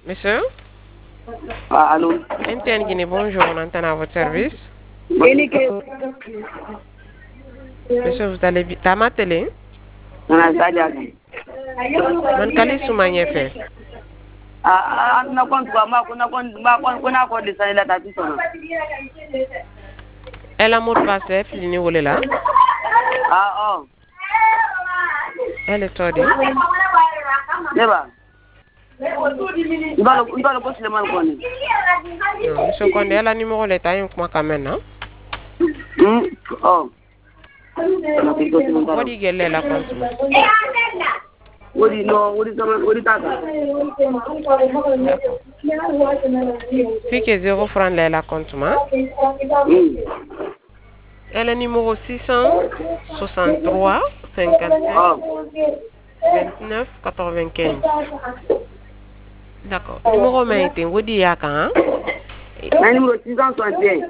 Monsieur? Allô? Interne Guinée, bonjour, on entend à votre service. Monsieur, vous allez bien? T'as ma télé? Man kali sumanye fe. Na kon design la tati sono. Elle a mot de passe fini wole la. Oh. Elle est tordie. Neba. Ndalo ko Suleiman Kone. Non, monsieur Konde, elle a numéro l'état yon kuma quand même, non? Oh. Wodi gelle la compte. Wodi tata. Fique 0 francs la compte. Elle a numéro 663 55 29 95. D'accord. Numéro maintenant, Wodi Yaka, hein? Numéro 661.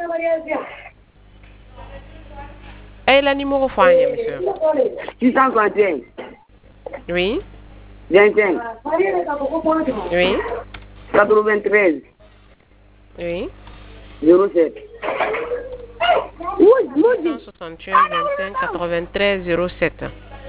Elle a numéro foyer, monsieur. 661. Oui. 25. Oui. 93. Oui. 07. 161 25 93 07.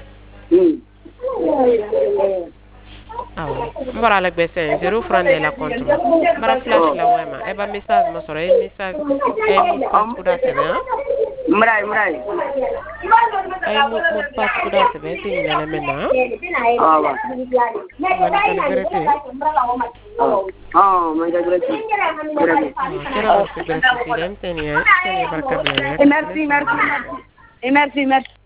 Ah oui. Mbara la gbese 0 francs de la compte. Mbara flash la wema. Eba message mo soro message. Ay mo pass kuda sebe ha. Mray. Ay mo pass kuda sebe tini na la mena. Ah wa. Man kan verite. Man kan verite. Kera mo se verite dem tini ha. Tini barka bele. Merci.